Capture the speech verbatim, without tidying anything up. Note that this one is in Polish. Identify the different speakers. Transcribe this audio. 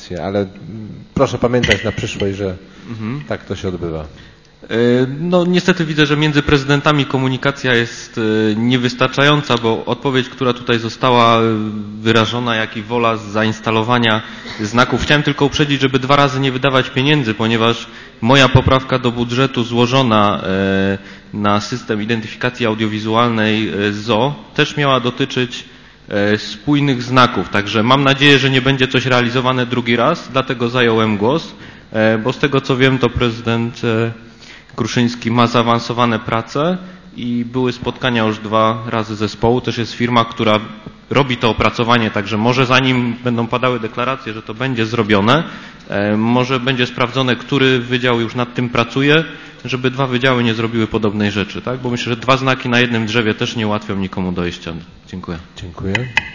Speaker 1: komunikację, ale proszę pamiętać na przyszłość, że
Speaker 2: mhm.
Speaker 1: tak to się odbywa.
Speaker 2: No niestety widzę, że między prezydentami komunikacja jest niewystarczająca, bo odpowiedź, która tutaj została wyrażona, jak i wola zainstalowania znaków. Chciałem tylko uprzedzić, żeby dwa razy nie wydawać pieniędzy, ponieważ moja poprawka do budżetu złożona na system identyfikacji audiowizualnej Z O też miała dotyczyć spójnych znaków. Także mam nadzieję, że nie będzie coś realizowane drugi raz, dlatego zająłem głos, bo z tego co wiem, to prezydent Kruszyński ma zaawansowane prace i były spotkania już dwa razy zespołu. Też jest firma, która robi to opracowanie, także może zanim będą padały deklaracje, że to będzie zrobione, może będzie sprawdzone, który wydział już nad tym pracuje, żeby dwa wydziały nie zrobiły podobnej rzeczy, tak? Bo myślę, że dwa znaki na jednym drzewie też nie ułatwią nikomu dojścia. Dziękuję.
Speaker 1: Dziękuję.